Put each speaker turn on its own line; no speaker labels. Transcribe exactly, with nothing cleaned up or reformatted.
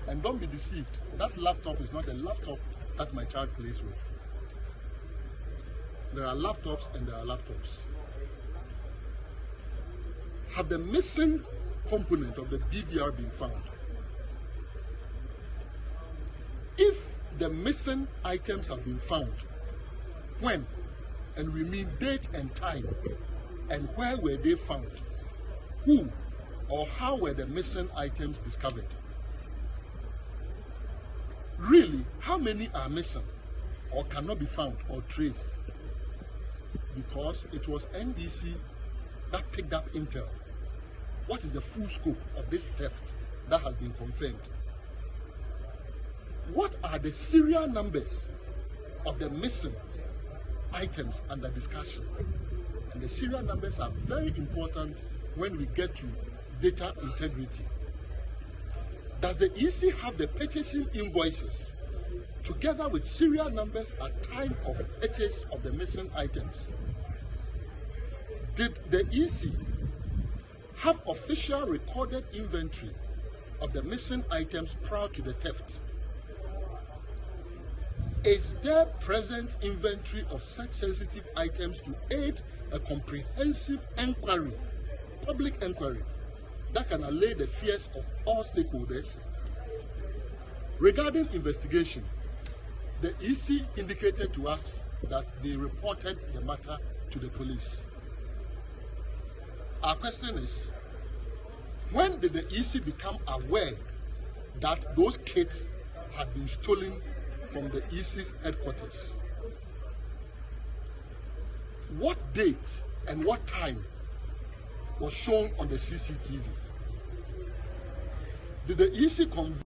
And don't be deceived, that laptop is not a laptop that my child plays with. There are laptops and there are laptops. Have the missing component of the D V R been found? If the missing items have been found, when? And we mean date and time, and where were they found? Who or how were the missing items discovered? Really, how many are missing or cannot be found or traced? Because it was N D C that picked up intel. What is the full scope of this theft that has been confirmed? What are the serial numbers of the missing items under discussion? And the serial numbers are very important when we get to data integrity. Does the E C have the purchasing invoices together with serial numbers at time of purchase of the missing items? Did the E C have official recorded inventory of the missing items prior to the theft? Is there present inventory of such sensitive items to aid a comprehensive inquiry, public inquiry, that can allay the fears of all stakeholders? Regarding investigation, the E C indicated to us that they reported the matter to the police. Our question is, when did the E C become aware that those kits had been stolen from the E C's headquarters? What date and what time was shown on the C C T V? Did the E C convey